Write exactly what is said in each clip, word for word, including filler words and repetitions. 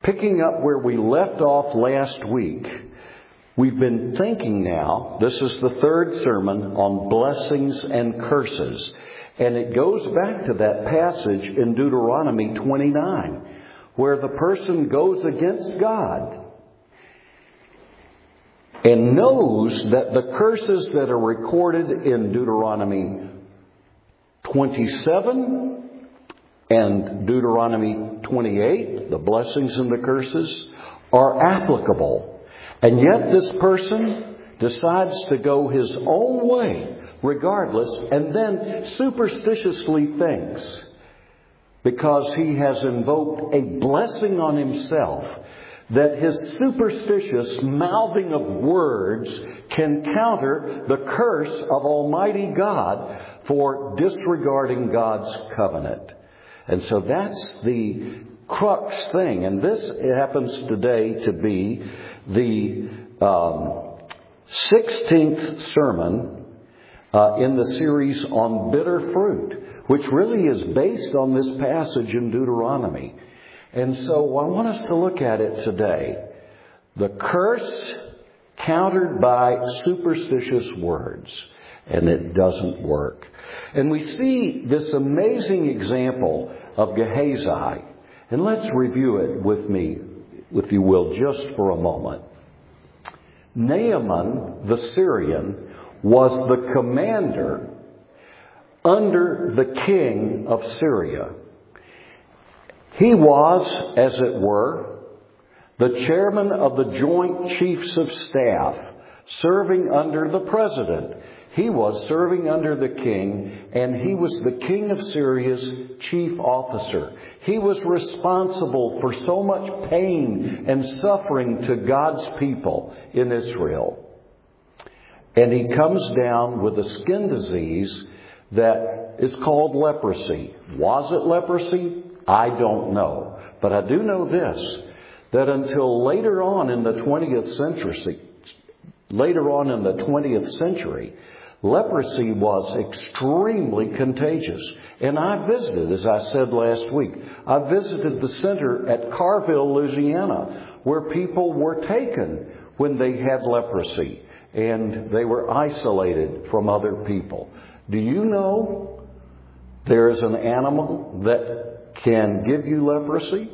Picking up where we left off last week, we've been thinking now, this is the third sermon on blessings and curses. And it goes back to that passage in Deuteronomy twenty-nine, where the person goes against God and knows that the curses that are recorded in Deuteronomy twenty-seven and Deuteronomy twenty-eight, the blessings and the curses, are applicable. And yet this person decides to go his own way regardless, and then superstitiously thinks, because he has invoked a blessing on himself, that his superstitious mouthing of words can counter the curse of Almighty God for disregarding God's covenant. And so that's the crux thing. And this happens today to be the um, sixteenth sermon uh, in the series on bitter fruit, which really is based on this passage in Deuteronomy. And so I want us to look at it today. The curse countered by superstitious words. And it doesn't work. And we see this amazing example of Gehazi. And let's review it with me, if you will, just for a moment. Naaman, the Syrian, was the commander under the king of Syria. He was, as it were, the chairman of the Joint Chiefs of Staff, serving under the president. He was serving under the king, and he was the king of Syria's chief officer. He was responsible for so much pain and suffering to God's people in Israel. And he comes down with a skin disease that is called leprosy. Was it leprosy? I don't know. But I do know this, that until later on in the twentieth century, later on in the twentieth century, leprosy was extremely contagious. And I visited, as I said last week, I visited the center at Carville, Louisiana, where people were taken when they had leprosy. And they were isolated from other people. Do you know there is an animal that can give you leprosy?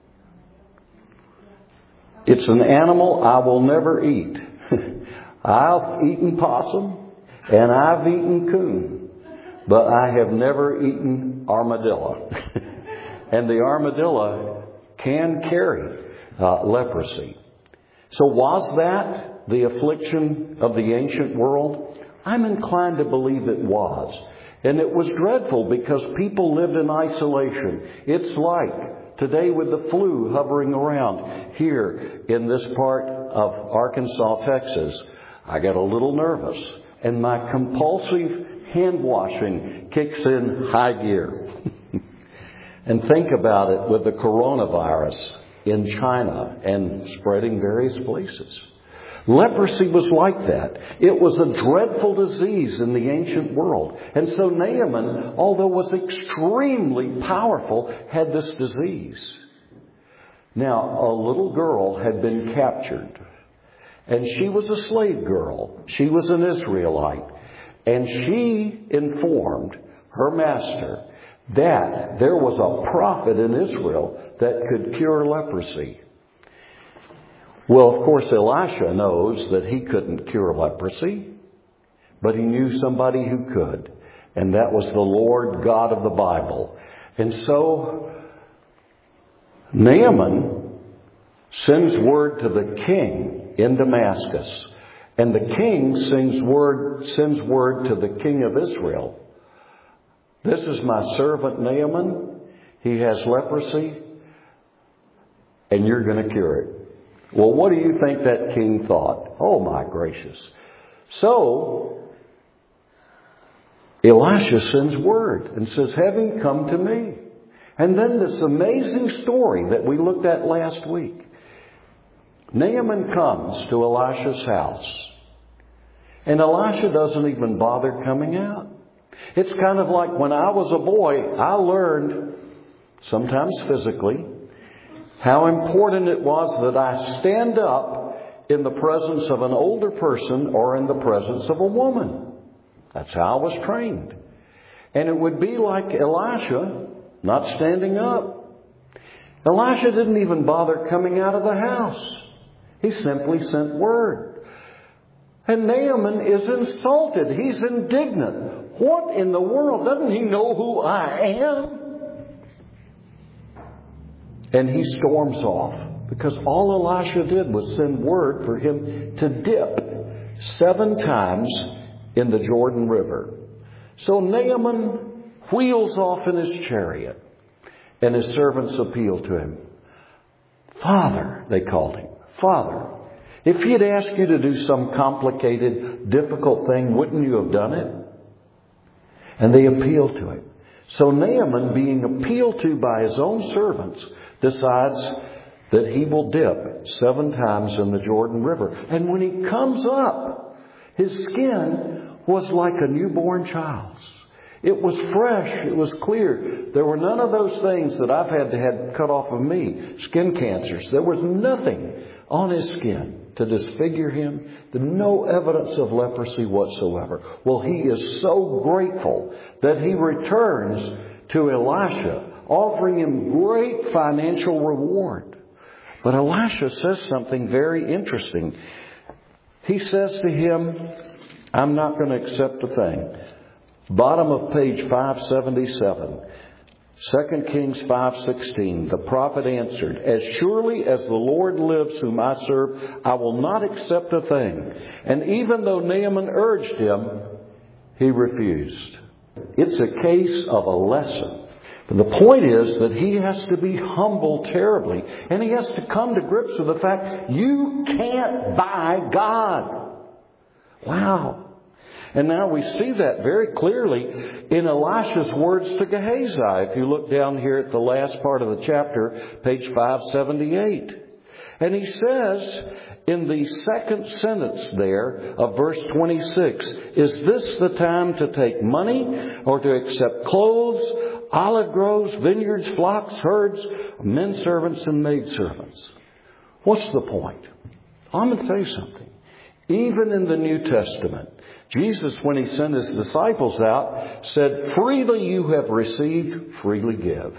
It's an animal I will never eat. I've eaten possum and I've eaten coon, but I have never eaten armadillo. And the armadillo can carry uh, leprosy. So was that the affliction of the ancient world? I'm inclined to believe it was. And it was dreadful because people lived in isolation. It's like today with the flu hovering around here in this part of Arkansas, Texas. I get a little nervous and my compulsive hand washing kicks in high gear. And think about it with the coronavirus in China and spreading various places. Leprosy was like that. It was a dreadful disease in the ancient world. And so Naaman, although was extremely powerful, had this disease. Now, a little girl had been captured. And she was a slave girl. She was an Israelite. And she informed her master that there was a prophet in Israel that could cure leprosy. Well, of course, Elisha knows that he couldn't cure leprosy, but he knew somebody who could, and that was the Lord God of the Bible. And so Naaman sends word to the king in Damascus, and the king sends word, sends word to the king of Israel. This is my servant Naaman. He has leprosy, and you're going to cure it. Well, what do you think that king thought? Oh, my gracious. So, Elisha sends word and says, have him come to me. And then this amazing story that we looked at last week. Naaman comes to Elisha's house. And Elisha doesn't even bother coming out. It's kind of like when I was a boy, I learned, sometimes physically, how important it was that I stand up in the presence of an older person or in the presence of a woman. That's how I was trained. And it would be like Elisha not standing up. Elisha didn't even bother coming out of the house. He simply sent word. And Naaman is insulted. He's indignant. What in the world? Doesn't he know who I am? And he storms off, because all Elisha did was send word for him to dip seven times in the Jordan River. So Naaman wheels off in his chariot, and his servants appeal to him. Father, they called him, Father, if he had asked you to do some complicated, difficult thing, wouldn't you have done it? And they appeal to him. So Naaman, being appealed to by his own servants, decides that he will dip seven times in the Jordan River. And when he comes up, his skin was like a newborn child's. It was fresh. It was clear. There were none of those things that I've had to have cut off of me. Skin cancers. There was nothing on his skin to disfigure him. No evidence of leprosy whatsoever. Well, he is so grateful that he returns to Elisha, offering him great financial reward. But Elisha says something very interesting. He says to him, I'm not going to accept a thing. Bottom of page five seventy-seven. Second Kings five sixteen. The prophet answered, as surely as the Lord lives whom I serve, I will not accept a thing. And even though Naaman urged him, he refused. It's a case of a lesson. But the point is that he has to be humbled terribly. And he has to come to grips with the fact, you can't buy God. Wow. And now we see that very clearly in Elisha's words to Gehazi. If you look down here at the last part of the chapter, page five seventy-eight. And he says in the second sentence there of verse twenty-six, is this the time to take money or to accept clothes, olive groves, vineyards, flocks, herds, men servants and maid servants? What's the point? I'm going to tell you something. Even in the New Testament, Jesus, when he sent his disciples out, said, freely you have received, freely give.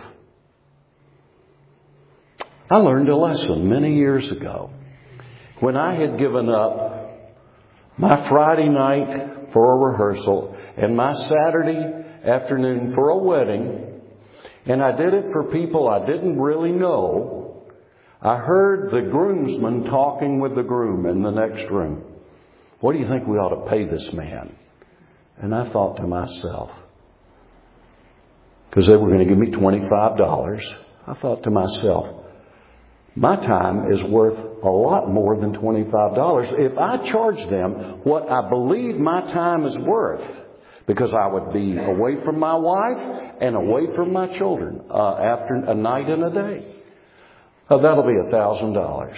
I learned a lesson many years ago when I had given up my Friday night for a rehearsal and my Saturday afternoon for a wedding, and I did it for people I didn't really know. I heard the groomsman talking with the groom in the next room. What do you think we ought to pay this man? And I thought to myself, because they were going to give me twenty-five dollars, I thought to myself, my time is worth a lot more than twenty-five dollars if I charge them what I believe my time is worth, because I would be away from my wife and away from my children uh, after a night and a day. Uh, that'll be a thousand dollars.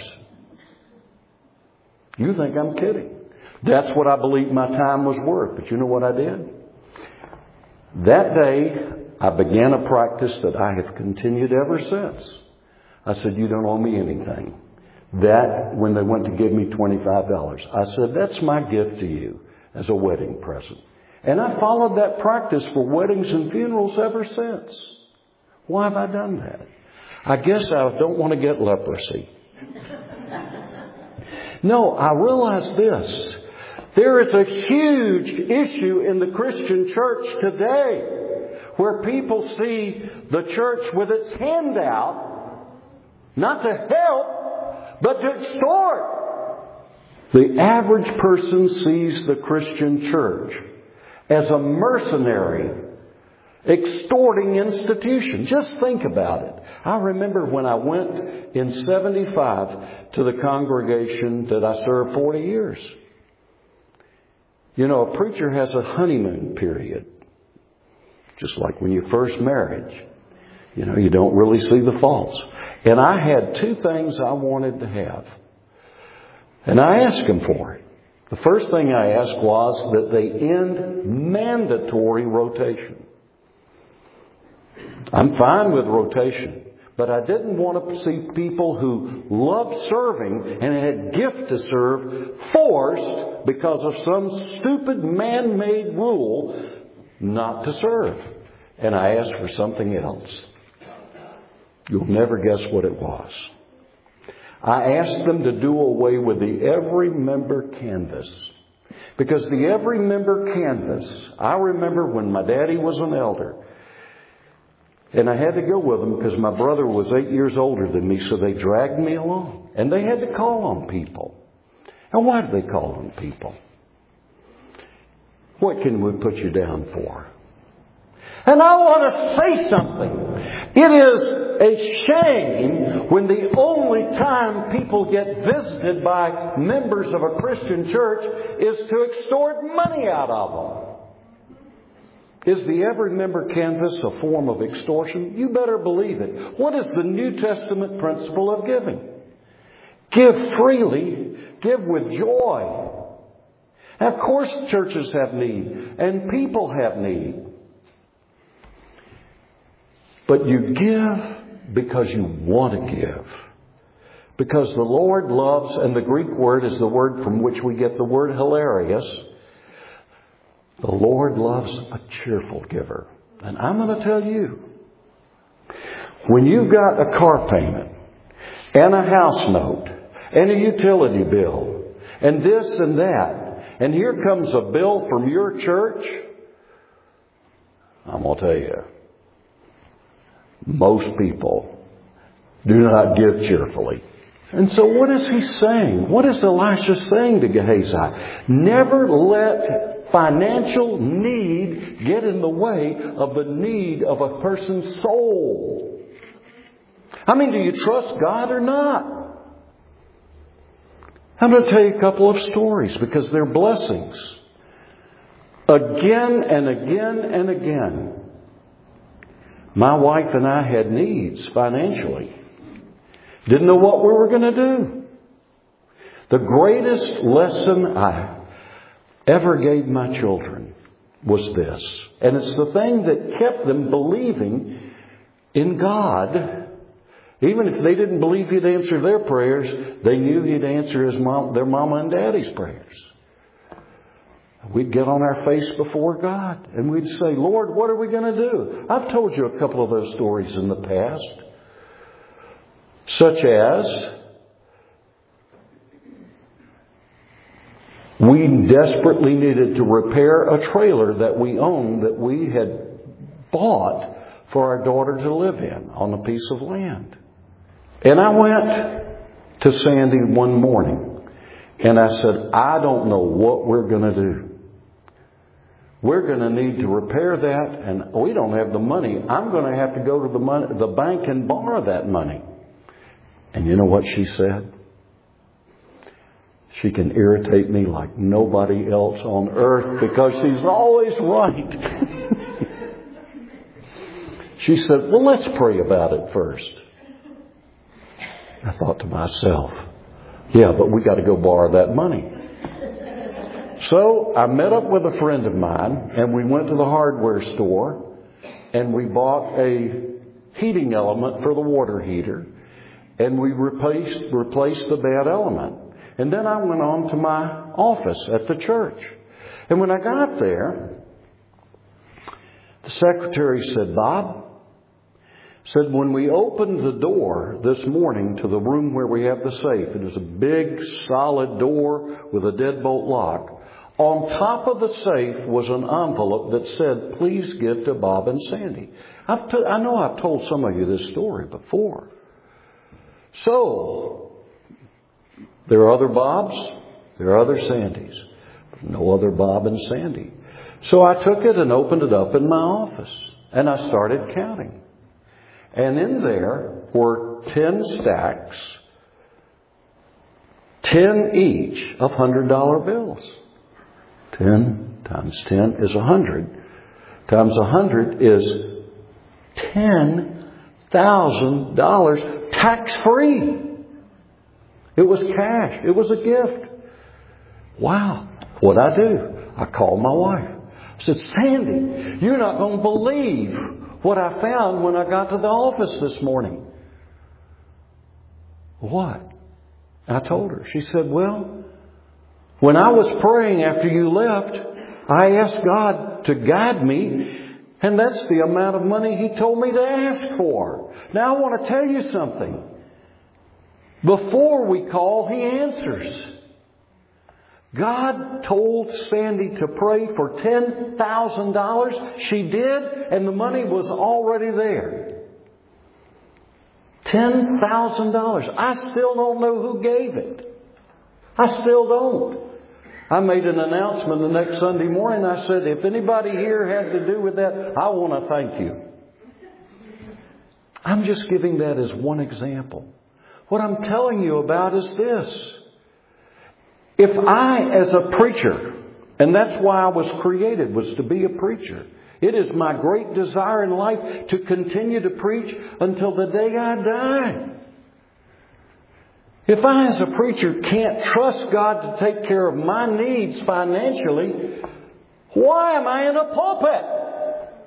You think I'm kidding? That's what I believed my time was worth. But you know what I did? That day, I began a practice that I have continued ever since. I said, you don't owe me anything. That, when they went to give me twenty-five dollars, I said, that's my gift to you as a wedding present. And I followed that practice for weddings and funerals ever since. Why have I done that? I guess I don't want to get leprosy. No, I realize this. There is a huge issue in the Christian church today where people see the church with its hand out, not to help, but to extort. The average person sees the Christian church as a mercenary, extorting institution. Just think about it. I remember when I went in seventy-five to the congregation that I served forty years. You know, a preacher has a honeymoon period. Just like when you first married. You know, you don't really see the faults. And I had two things I wanted to have. And I asked him for it. The first thing I asked was that they end mandatory rotation. I'm fine with rotation. But I didn't want to see people who loved serving and had gift to serve forced because of some stupid man-made rule not to serve. And I asked for something else. You'll never guess what it was. I asked them to do away with the every member canvas. Because the every member canvas, I remember when my daddy was an elder. And I had to go with them because my brother was eight years older than me, so they dragged me along. And they had to call on people. And why did they call on people? What can we put you down for? And I want to say something. It is a shame when the only time people get visited by members of a Christian church is to extort money out of them. Is the every member canvas a form of extortion? You better believe it. What is the New Testament principle of giving? Give freely, give with joy. And of course churches have need, and people have need. But you give because you want to give. Because the Lord loves, and the Greek word is the word from which we get the word hilarious. The Lord loves a cheerful giver. And I'm going to tell you, when you've got a car payment, and a house note, and a utility bill, and this and that, and here comes a bill from your church, I'm going to tell you, most people do not give cheerfully. And so what is he saying? What is Elisha saying to Gehazi? Never let financial need get in the way of the need of a person's soul. I mean, do you trust God or not? I'm going to tell you a couple of stories because they're blessings. Again and again and again, my wife and I had needs financially. Didn't know what we were going to do. The greatest lesson I ever gave my children was this. And it's the thing that kept them believing in God. Even if they didn't believe He'd answer their prayers, they knew He'd answer his mom, their mama and daddy's prayers. We'd get on our face before God and we'd say, Lord, what are we going to do? I've told you a couple of those stories in the past. Such as, we desperately needed to repair a trailer that we owned that we had bought for our daughter to live in on a piece of land. And I went to Sandy one morning and I said, I don't know what we're going to do. We're going to need to repair that and we don't have the money. I'm going to have to go to the, money, the bank and borrow that money. And you know what she said? She can irritate me like nobody else on earth because she's always right. She said, well, let's pray about it first. I thought to myself, yeah, but we got to go borrow that money. So I met up with a friend of mine and we went to the hardware store and we bought a heating element for the water heater. And we replaced, replaced the bad element. And then I went on to my office at the church. And when I got there, the secretary said, Bob, said, when we opened the door this morning to the room where we have the safe, it was a big, solid door with a deadbolt lock. On top of the safe was an envelope that said, please give to Bob and Sandy. I've t- I know I've told some of you this story before. So, there are other Bobs, there are other Sandys, but no other Bob and Sandy. So I took it and opened it up in my office, and I started counting. And in there were ten stacks, ten each of one hundred dollar bills. ten times ten is one hundred. Times one hundred is ten thousand dollars tax-free. It was cash. It was a gift. Wow. What'd I do? I called my wife. I said, Sandy, you're not going to believe what I found when I got to the office this morning. What? I told her. She said, well, when I was praying after you left, I asked God to guide me, and that's the amount of money He told me to ask for. Now I want to tell you something. Before we call, He answers. God told Sandy to pray for ten thousand dollars. She did, and the money was already there. ten thousand dollars. I still don't know who gave it. I still don't. I made an announcement the next Sunday morning. I said, if anybody here had to do with that, I want to thank you. I'm just giving that as one example. What I'm telling you about is this. If I, as a preacher, and that's why I was created, was to be a preacher. It is my great desire in life to continue to preach until the day I die. If I, as a preacher, can't trust God to take care of my needs financially, why am I in a pulpit?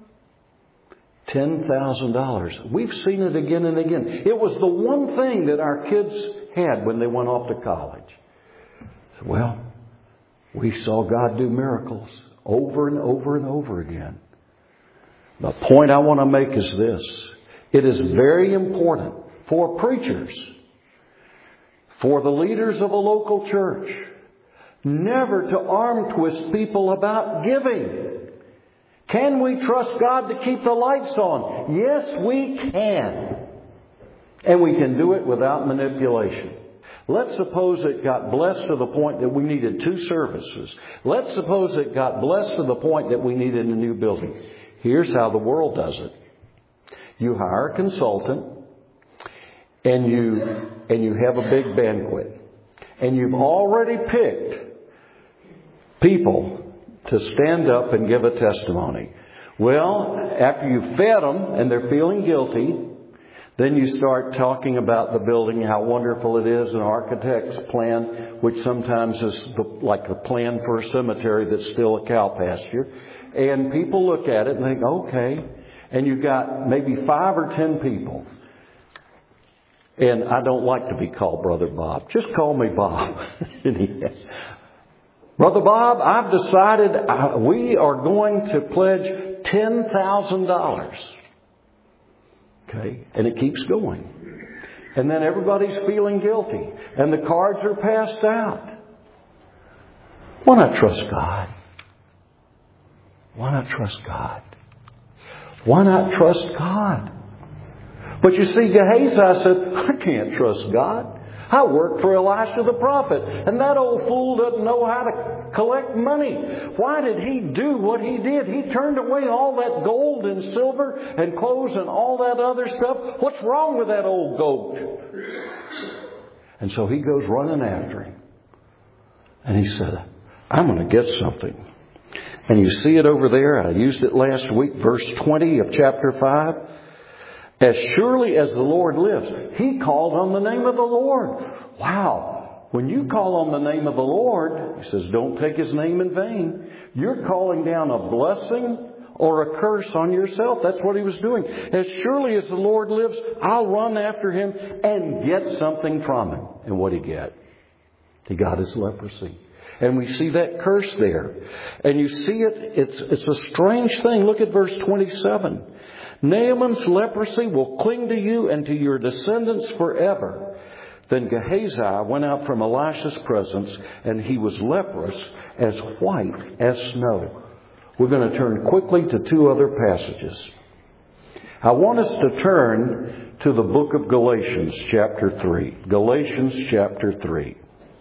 ten thousand dollars. We've seen it again and again. It was the one thing that our kids had when they went off to college. Well, we saw God do miracles over and over and over again. The point I want to make is this. It is very important for preachers, for the leaders of a local church, never to arm twist people about giving. Can we trust God to keep the lights on? Yes, we can. And we can do it without manipulation. Let's suppose it got blessed to the point that we needed two services. Let's suppose it got blessed to the point that we needed a new building. Here's how the world does it. You hire a consultant and you and you have a big banquet. And you've already picked people to stand up and give a testimony. Well, after you've fed them and they're feeling guilty, then you start talking about the building, how wonderful it is, an architect's plan, which sometimes is the, like the plan for a cemetery that's still a cow pasture. And people look at it and think, okay. And you've got maybe five or ten people. And I don't like to be called Brother Bob. Just call me Bob. Brother Bob, I've decided uh, we are going to pledge ten thousand dollars. Okay, and it keeps going. And then everybody's feeling guilty. And the cards are passed out. Why not trust God? Why not trust God? Why not trust God? But you see, Gehazi said, I can't trust God. I work for Elisha the prophet. And that old fool doesn't know how to collect money. Why did he do what he did? He turned away all that gold and silver and clothes and all that other stuff. What's wrong with that old goat? And so he goes running after him. And he said, I'm going to get something. And you see it over there. I used it last week, verse twenty of chapter five. As surely as the Lord lives. He called on the name of the Lord. Wow. When you call on the name of the Lord, He says, don't take His name in vain. You're calling down a blessing or a curse on yourself. That's what he was doing. As surely as the Lord lives, I'll run after him and get something from him. And what did he get? He got his leprosy. And we see that curse there. And you see it, it's, it's a strange thing. Look at verse twenty-seven. Naaman's leprosy will cling to you and to your descendants forever. Then Gehazi went out from Elisha's presence, and he was leprous, as white as snow. We're going to turn quickly to two other passages. I want us to turn to the book of Galatians, chapter three. Galatians, chapter three.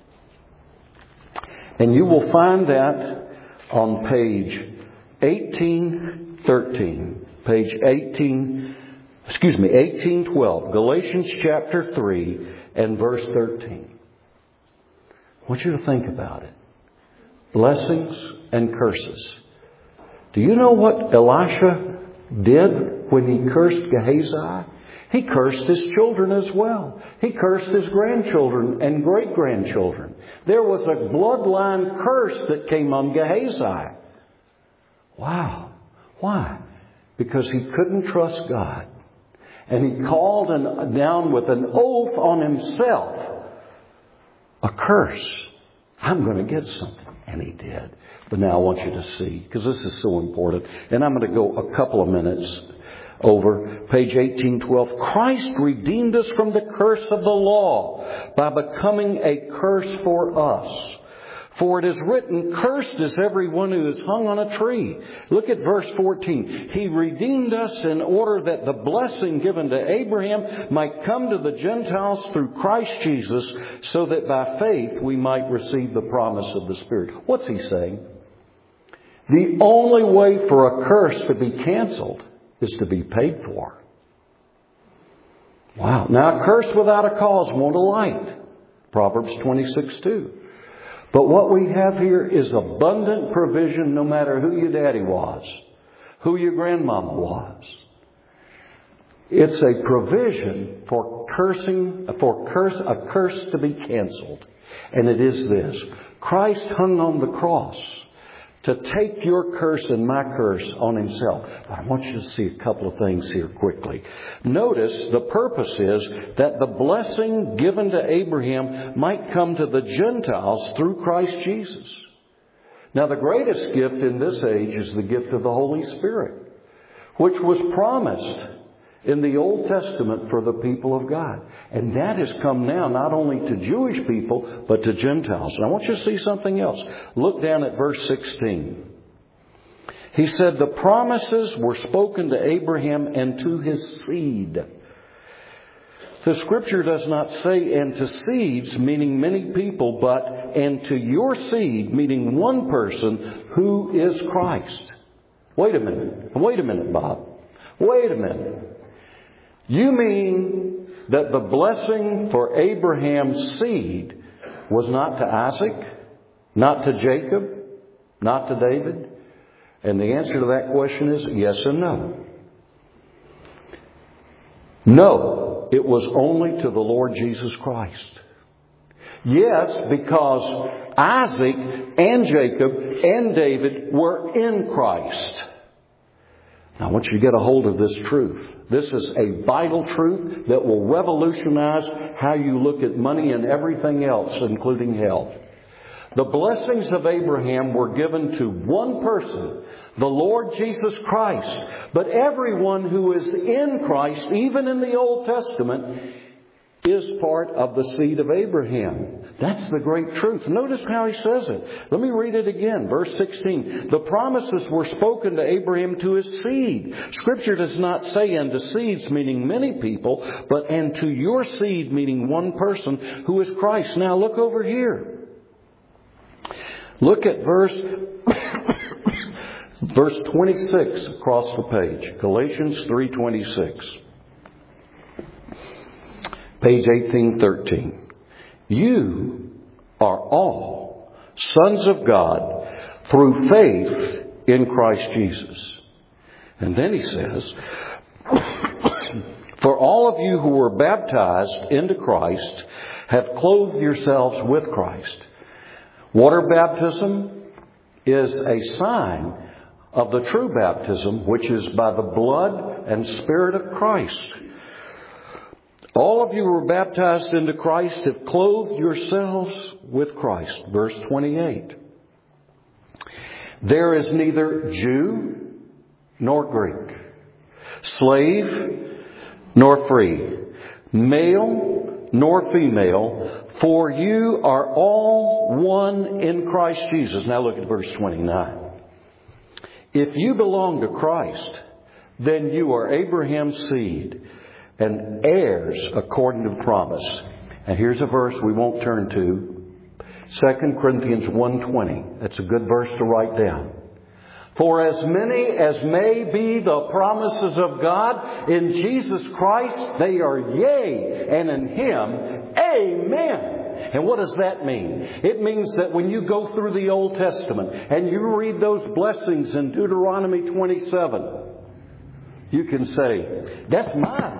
And you will find that on page eighteen thirteen. Page eighteen, excuse me, eighteen twelve. Galatians chapter three and verse thirteen. I want you to think about it. Blessings and curses. Do you know what Elisha did when he cursed Gehazi? He cursed his children as well. He cursed his grandchildren and great-grandchildren. There was a bloodline curse that came on Gehazi. Wow. Why? Because he couldn't trust God. And he called an, down with an oath on himself a curse. I'm going to get something. And he did. But now I want you to see, because this is so important. And I'm going to go a couple of minutes over page eighteen twelve. Christ redeemed us from the curse of the law by becoming a curse for us. For it is written, cursed is everyone who is hung on a tree. Look at verse fourteen. He redeemed us in order that the blessing given to Abraham might come to the Gentiles through Christ Jesus, so that by faith we might receive the promise of the Spirit. What's he saying? The only way for a curse to be canceled is to be paid for. Wow. Now, a curse without a cause won't alight. Proverbs twenty-six two. But what we have here is abundant provision no matter who your daddy was, who your grandmama was. It's a provision for cursing, for curse, a curse to be canceled. And it is this. Christ hung on the cross to take your curse and my curse on himself. But I want you to see a couple of things here quickly. Notice the purpose is that the blessing given to Abraham might come to the Gentiles through Christ Jesus. Now, the greatest gift in this age is the gift of the Holy Spirit, which was promised in the Old Testament for the people of God. And that has come now not only to Jewish people, but to Gentiles. And I want you to see something else. Look down at verse sixteen. He said, the promises were spoken to Abraham and to his seed. The Scripture does not say, and to seeds, meaning many people, but and to your seed, meaning one person, who is Christ. Wait a minute. Wait a minute, Bob. Wait a minute. You mean that the blessing for Abraham's seed was not to Isaac, not to Jacob, not to David? And the answer to that question is yes and no. No, it was only to the Lord Jesus Christ. Yes, because Isaac and Jacob and David were in Christ. Now I want you to get a hold of this truth. This is a vital truth that will revolutionize how you look at money and everything else, including health. The blessings of Abraham were given to one person, the Lord Jesus Christ. But everyone who is in Christ, even in the Old Testament, is part of the seed of Abraham. That's the great truth. Notice how he says it. Let me read it again. Verse sixteen. The promises were spoken to Abraham to his seed. Scripture does not say and to seeds, meaning many people, but and to your seed, meaning one person, who is Christ. Now look over here. Look at verse, verse twenty-six across the page. Galatians three twenty-six. Page eighteen thirteen. You are all sons of God through faith in Christ Jesus. And then he says, for all of you who were baptized into Christ have clothed yourselves with Christ. Water baptism is a sign of the true baptism, which is by the blood and Spirit of Christ. All of you who were baptized into Christ have clothed yourselves with Christ. Verse twenty-eight. There is neither Jew nor Greek, slave nor free, male nor female, for you are all one in Christ Jesus. Now look at verse twenty-nine. If you belong to Christ, then you are Abraham's seed and heirs according to the promise. And here's a verse we won't turn to. Second Corinthians one twenty. That's a good verse to write down. For as many as may be the promises of God in Jesus Christ, they are yea, and in Him, amen. And what does that mean? It means that when you go through the Old Testament and you read those blessings in Deuteronomy twenty-seven, you can say, that's mine.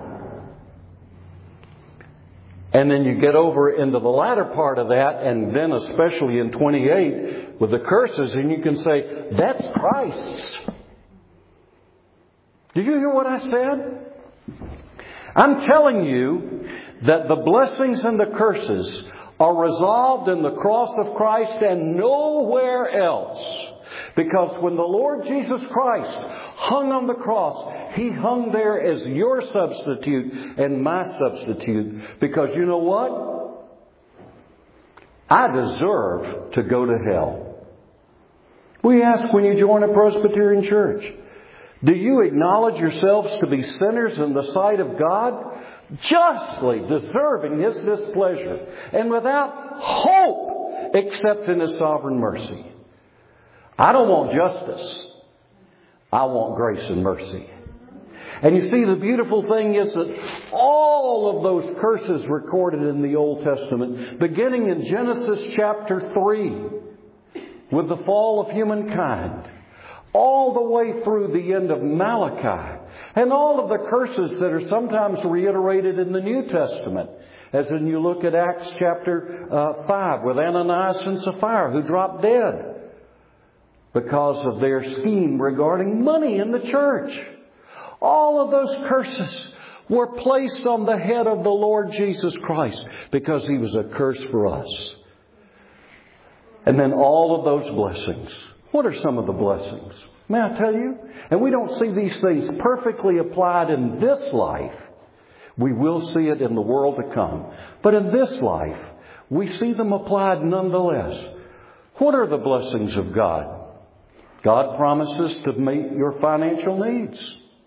And then you get over into the latter part of that, and then especially in twenty-eight with the curses, and you can say, that's Christ's. Did you hear what I said? I'm telling you that the blessings and the curses are resolved in the cross of Christ and nowhere else. Because when the Lord Jesus Christ hung on the cross, He hung there as your substitute and my substitute. Because you know what? I deserve to go to hell. We ask when you join a Presbyterian church, do you acknowledge yourselves to be sinners in the sight of God, justly deserving His displeasure, and without hope except in His sovereign mercy? I don't want justice. I want grace and mercy. And you see, the beautiful thing is that all of those curses recorded in the Old Testament, beginning in Genesis chapter three, with the fall of humankind, all the way through the end of Malachi, and all of the curses that are sometimes reiterated in the New Testament, as when you look at Acts chapter uh, five, with Ananias and Sapphira, who dropped dead because of their scheme regarding money in the church. All of those curses were placed on the head of the Lord Jesus Christ because He was a curse for us. And then all of those blessings. What are some of the blessings? May I tell you? And we don't see these things perfectly applied in this life. We will see it in the world to come. But in this life, we see them applied nonetheless. What are the blessings of God? God promises to meet your financial needs.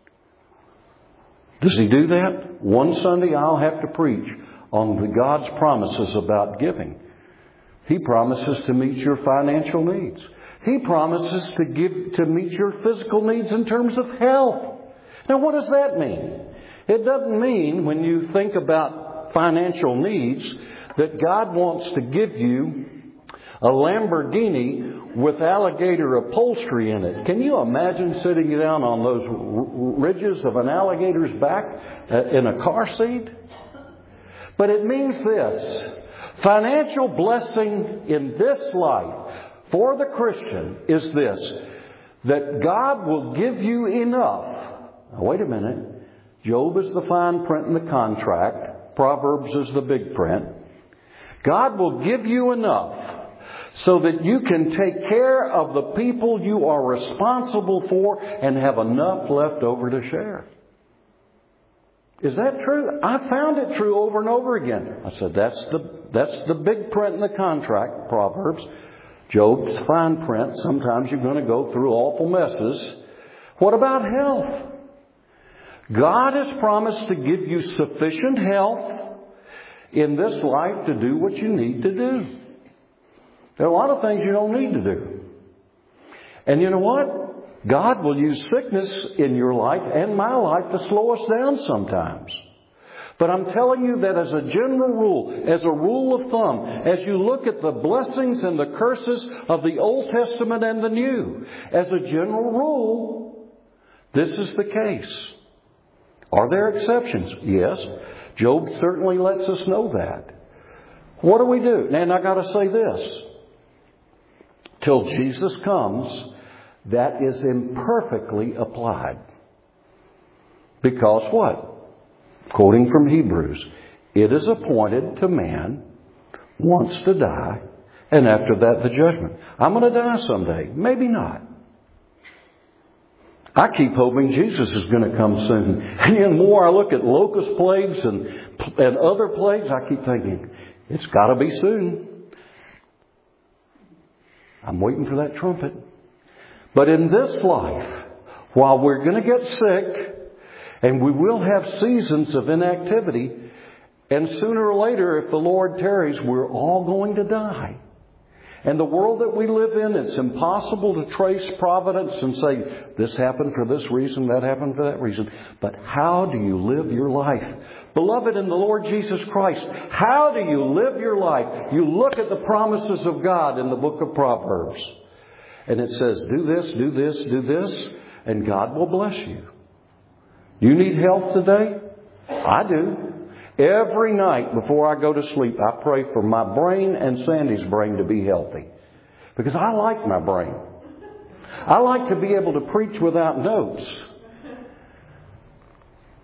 Does He do that? One Sunday I'll have to preach on the God's promises about giving. He promises to meet your financial needs. He promises to give to meet your physical needs in terms of health. Now, what does that mean? It doesn't mean, when you think about financial needs, that God wants to give you a Lamborghini with alligator upholstery in it. Can you imagine sitting down on those r- ridges of an alligator's back uh, in a car seat? But it means this. Financial blessing in this life for the Christian is this, that God will give you enough. Now, wait a minute. Job is the fine print in the contract. Proverbs is the big print. God will give you enough so that you can take care of the people you are responsible for and have enough left over to share. Is that true? I found it true over and over again. I said, that's the, that's the big print in the contract, Proverbs. Job's fine print. Sometimes you're going to go through awful messes. What about health? God has promised to give you sufficient health in this life to do what you need to do. There are a lot of things you don't need to do. And you know what? God will use sickness in your life and my life to slow us down sometimes. But I'm telling you that as a general rule, as a rule of thumb, as you look at the blessings and the curses of the Old Testament and the New, as a general rule, this is the case. Are there exceptions? Yes. Job certainly lets us know that. What do we do? And I got to say this. Till Jesus comes, that is imperfectly applied. Because what? Quoting from Hebrews, it is appointed to man once to die, and after that the judgment. I'm going to die someday. Maybe not. I keep hoping Jesus is going to come soon. And the more I look at locust plagues and, and other plagues, I keep thinking, it's got to be soon. I'm waiting for that trumpet. But in this life, while we're going to get sick, and we will have seasons of inactivity, and sooner or later, if the Lord tarries, we're all going to die. And the world that we live in, it's impossible to trace providence and say, this happened for this reason, that happened for that reason. But how do you live your life? Beloved in the Lord Jesus Christ, how do you live your life? You look at the promises of God in the book of Proverbs. And it says, do this, do this, do this, and God will bless you. You need health today? I do. Every night before I go to sleep, I pray for my brain and Sandy's brain to be healthy. Because I like my brain. I like to be able to preach without notes.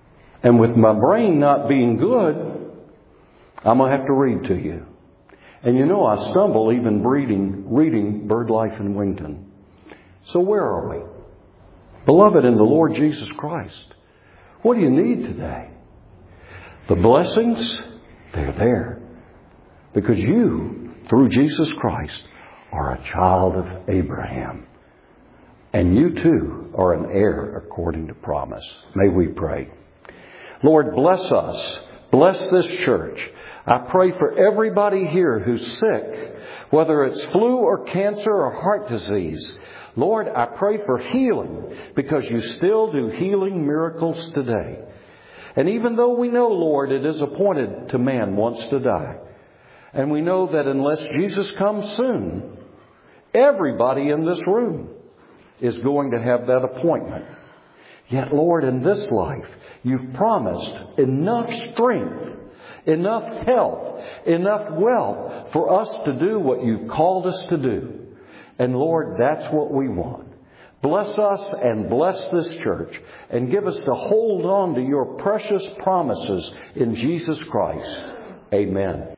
And with my brain not being good, I'm going to have to read to you. And you know I stumble even reading, reading BirdLife in Wington. So where are we? Beloved in the Lord Jesus Christ, what do you need today? The blessings, they're there. Because you, through Jesus Christ, are a child of Abraham. And you too are an heir according to promise. May we pray. Lord, bless us. Bless this church. I pray for everybody here who's sick, whether it's flu or cancer or heart disease. Lord, I pray for healing because you still do healing miracles today. And even though we know, Lord, it is appointed to man once to die, and we know that unless Jesus comes soon, everybody in this room is going to have that appointment. Yet, Lord, in this life, you've promised enough strength, enough health, enough wealth for us to do what you've called us to do. And Lord, that's what we want. Bless us and bless this church and give us to hold on to your precious promises in Jesus Christ. Amen.